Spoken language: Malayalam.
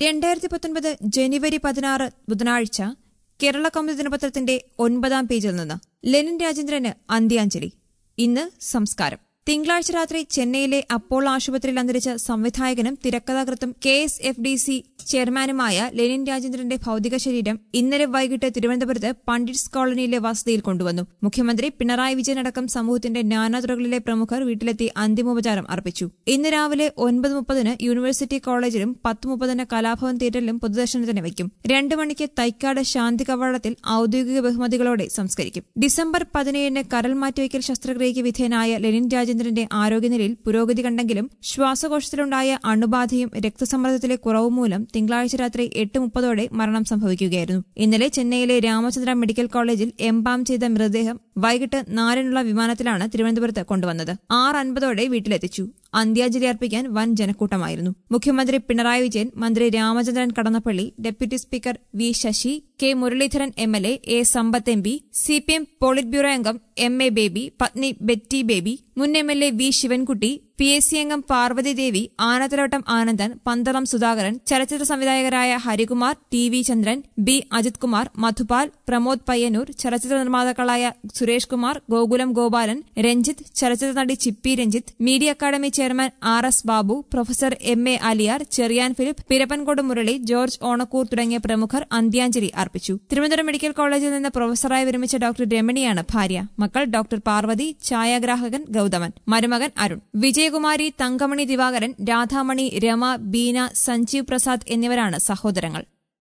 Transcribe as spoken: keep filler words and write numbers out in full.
രണ്ടായിരത്തി പത്തൊൻപത് ജനുവരി പതിനാറ് ബുധനാഴ്ച കേരള കൗമുദി ദിനപത്രത്തിന്റെ ഒൻപതാം പേജിൽ നിന്ന് ലെനിൻ രാജേന്ദ്രന് അന്ത്യാഞ്ജലി. ഇന്ന് സംസ്കാരം. തിങ്കളാഴ്ച രാത്രി ചെന്നൈയിലെ അപ്പോളോ ആശുപത്രിയിൽ അന്തരിച്ച സംവിധായകനും തിരക്കഥാകൃത്തും K S F D C ചെയർമാനുമായ ലെനിൻ രാജേന്ദ്രന്റെ ഭൌതിക ശരീരം ഇന്നലെ വൈകിട്ട് തിരുവനന്തപുരത്ത് പണ്ഡിറ്റ്സ് കോളനിയിലെ വസതിയിൽ കൊണ്ടുവന്നു. മുഖ്യമന്ത്രി പിണറായി വിജയൻ അടക്കം സമൂഹത്തിന്റെ നാനാതുറകളിലെ പ്രമുഖർ വീട്ടിലെത്തി അന്തിമോപചാരം അർപ്പിച്ചു. ഇന്ന് രാവിലെ ഒൻപത് മുപ്പതിന് യൂണിവേഴ്സിറ്റി കോളേജിലും പത്ത് മുപ്പതിന് കലാഭവൻ തിയേറ്ററിലും പൊതുദർശനത്തിന് വയ്ക്കും. രണ്ട് മണിക്ക് തൈക്കാട് ശാന്തി കവാടത്തിൽ ഔദ്യോഗിക ബഹുമതികളോടെ സംസ്കരിക്കും. ഡിസംബർ പതിനേഴിന് കരൾ മാറ്റിവയ്ക്കൽ ശസ്ത്രക്രിയയ്ക്ക് വിധേയനായ ലെനിൻ രാജേന്ദ്രന്റെ ആരോഗ്യനിലയിൽ പുരോഗതി കണ്ടെങ്കിലും ശ്വാസകോശത്തിലുണ്ടായ അണുബാധയും രക്തസമ്മർദ്ദത്തിലെ കുറവും മൂലം തിങ്കളാഴ്ച രാത്രി എട്ട് മുപ്പതോടെ മരണം സംഭവിക്കുകയായിരുന്നു. ഇന്നലെ ചെന്നൈയിലെ രാമചന്ദ്ര മെഡിക്കൽ കോളേജിൽ എംബാം ചെയ്ത മൃതദേഹം വൈകിട്ട് നാലിനുള്ള വിമാനത്തിലാണ് തിരുവനന്തപുരത്ത് കൊണ്ടുവന്നത്. ആറ് അൻപതോടെ വീട്ടിലെത്തിച്ചു. അന്ത്യാഞ്ജലി അർപ്പിക്കാൻ വൻ ജനക്കൂട്ടമായിരുന്നു. മുഖ്യമന്ത്രി പിണറായി വിജയൻ, മന്ത്രി Ramachandran Kadannappally, deputy speaker V Sasi, K Muraleedharan M L A, A Sampath M P, C P M polit bureau അംഗം എം എ ബേബി, പത്നി ബെറ്റി ബേബി, മുൻ M L A V Sivankutty, P S C അംഗം പാർവതി ദേവി, ആനത്തലോട്ടം ആനന്ദൻ, പന്തളം സുധാകരൻ, ചലച്ചിത്ര സംവിധായകരായ Harikumar, T V Chandran, B Ajith Kumar, Madhupal, Pramod Payyannur, ചലച്ചിത്ര നിർമ്മാതാക്കളായ സുരേഷ് കുമാർ, ഗോകുലം ഗോപാലൻ, രഞ്ജിത്ത്, ചലച്ചിത്ര നടി Chippy Ranjith, media academy chairman R S Babu, professor M A Aliyar, Cherian Philip, Pirappancode Murali, George Onakkoor തുടങ്ങിയ പ്രമുഖർ അന്ത്യാഞ്ജലി അർപ്പിച്ചു. തിരുവനന്തപുരം മെഡിക്കൽ കോളേജിൽ നിന്ന് പ്രൊഫസറായി വിരമിച്ച ഡോക്ടർ രമണിയാണ് ഭാര്യ. മക്കൾ ഡോക്ടർ പാർവതി, ഛായാഗ്രാഹകൻ ഗൌതമൻ, മരുമകൻ അരുൺ, വിജയകുമാരി, തങ്കമണി ദിവാകരൻ, രാധാമണി, രമ, ബീന, സഞ്ജീവ് പ്രസാദ് എന്നിവരാണ് സഹോദരങ്ങൾ.